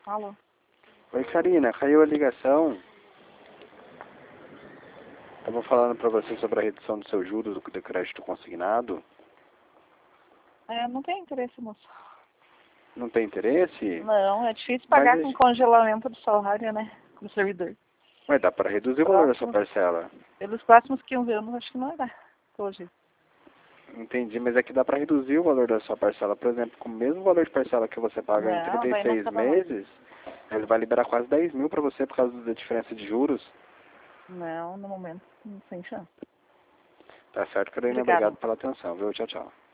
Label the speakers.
Speaker 1: Alô?
Speaker 2: Oi, Karina, caiu a ligação. Estavam falando para você sobre a redução dos seus juros do crédito consignado.
Speaker 1: Não tem interesse, moço.
Speaker 2: Não tem interesse?
Speaker 1: Não, é difícil pagar
Speaker 2: Mas,
Speaker 1: com congelamento do salário, né? Com o servidor.
Speaker 2: mas dá para reduzir o valor da sua parcela.
Speaker 1: Pelos próximos 15 anos, acho que não vai dar. Hoje.
Speaker 2: Entendi, mas é que dá para reduzir o valor da sua parcela. Por exemplo, com o mesmo valor de parcela que você paga em
Speaker 1: Não, daí não
Speaker 2: 36
Speaker 1: acaba não.
Speaker 2: meses, ele vai liberar quase 10 mil para você por causa da diferença de juros.
Speaker 1: Não, no momento, sem chance.
Speaker 2: Tá certo, Karina?
Speaker 1: Obrigada.
Speaker 2: Obrigado pela atenção, viu? Tchau, tchau.